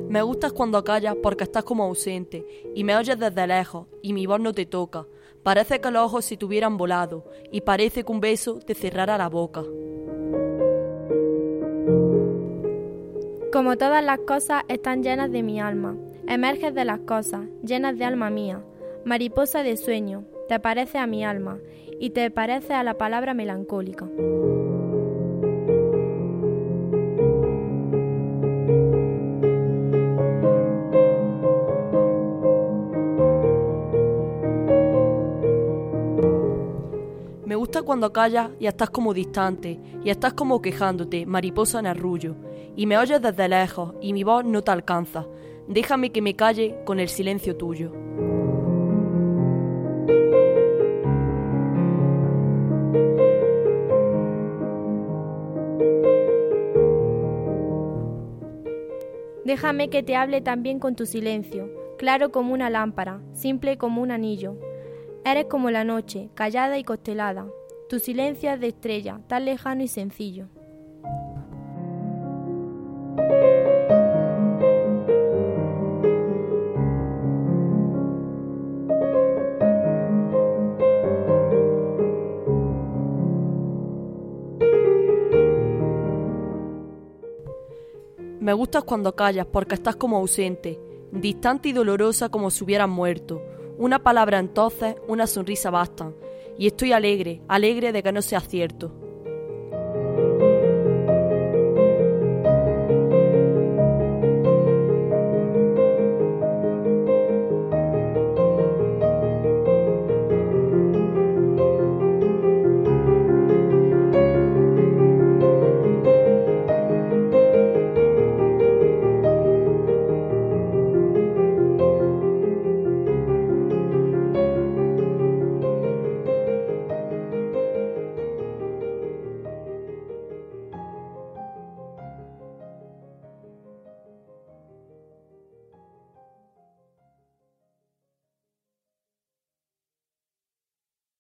Me gustas cuando callas porque estás como ausente y me oyes desde lejos y mi voz no te toca. Parece que los ojos se te hubieran volado y parece que un beso te cerrara la boca. Como todas las cosas están llenas de mi alma, emerges de las cosas, llenas de alma mía. Mariposa de sueño, te pareces a mi alma y te pareces a la palabra melancólica. Me gusta cuando callas y estás como distante y estás como quejándote, mariposa en arrullo, y me oyes desde lejos y mi voz no te alcanza. Déjame que me calle con el silencio tuyo. Déjame que te hable también con tu silencio, claro como una lámpara, simple como un anillo. Eres como la noche, callada y constelada. Tu silencio es de estrella, tan lejano y sencillo. Me gustas cuando callas porque estás como ausente, distante y dolorosa como si hubieras muerto. Una palabra entonces, una sonrisa bastan. Y estoy alegre, alegre de que no sea cierto.